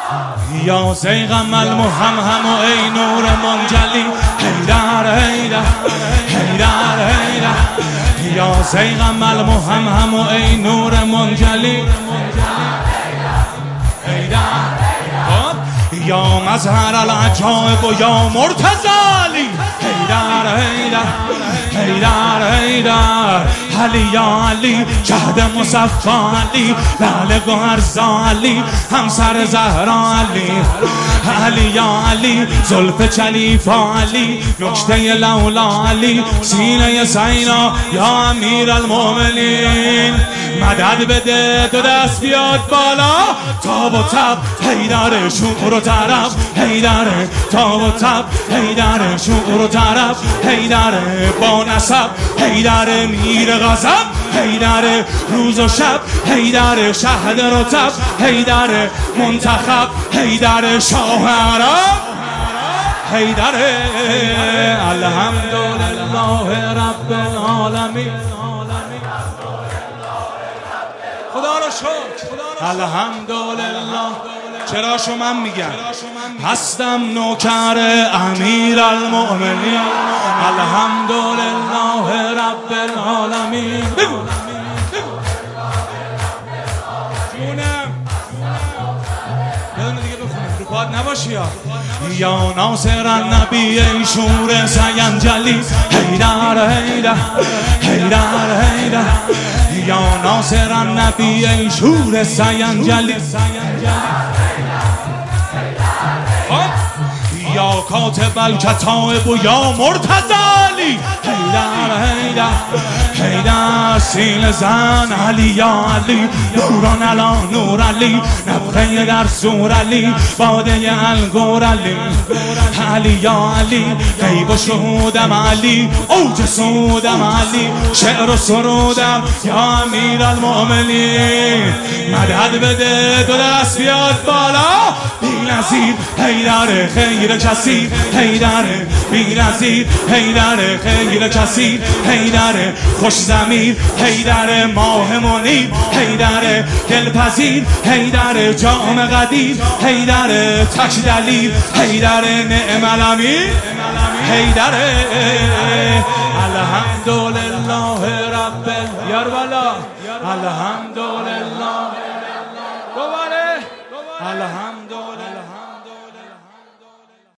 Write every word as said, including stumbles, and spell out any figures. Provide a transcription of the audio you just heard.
یا زیغم المهمهم و ای نور منجلی حیدر حیدر حیدر حیدر یا زیغم المهمهم و ای نور منجلی یا مظهر العجائب و یا مرتضی حیدر حیدر حیدر حیدر علی یا علی شهد مصفی علی لعل گوهر زالی همسر زهرا علی علی یا علی زلف چلیفا علی نکته لولا علی سینه سینا یا امیر المؤمنین مدد بده تو دست بیاد بالا تاب و تب حیدر شعر و طرب حیدر تاب و تب حیدر شعر و طرب حیدر با نسب حیدر میر غضب حیدر روز و شب حیدر شهد رطب حیدر منتخب حیدر شاه عرب حیدر الحمدلله رب العالمین خدا رو شکر الحمدلله چرا شما من میگم هستم نوکر امیر المؤمنین الحمدلله رب العالمین جونم بدون دیگه بخونم رو پاد نباشی یا یا ناصر النبی ای شور سینجلی حیدر حیدر حیدر حیدر یا ناصر النبی ای شور سینجلی یا کاتب الکتائب و یا مرتضی حیدر حیدر حیدر سیل زن علی یا علی نوران علا نور علی نفخه در سور علی باده الگور علی علی یا علی غیب و شهودم علی اوج سودم علی شعر و سرودم یا امیر المؤمنین مدد بده تو دست بیاد بالا بی نظیر حیدر خیر کثیر حیدر بی نظیر حیدر خیر کثیر حیدر خوش ضمیر حیدر ماه منیر حیدر دلپذیر حیدر جام قدیر حیدر تک دلیل حیدر نعم الامیر حیدر الحمدلله رب یاروالا الحمد